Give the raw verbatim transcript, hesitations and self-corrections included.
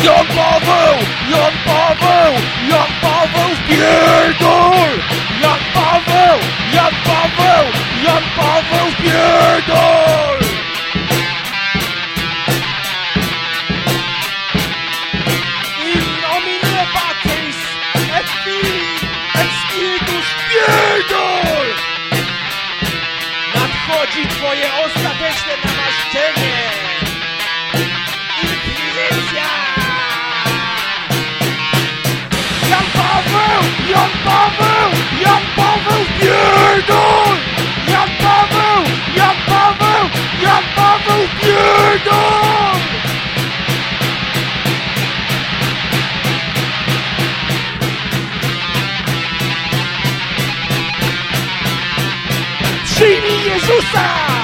Jan Paweł! Jan Paweł! Jan Paweł pierdol! Jan Paweł! Jan Paweł! Jan Paweł pierdol! In nomine Patris et Filii et Spiritus pierdol! Nadchodzi twoje ostateczne namaszczenie! Inkwizycja! Jan Paweł! Jan Paweł! Jan Paweł pierdol! Jan Paweł! Jan Paweł! Jan Paweł pierdol! Przyjmij Jezusa!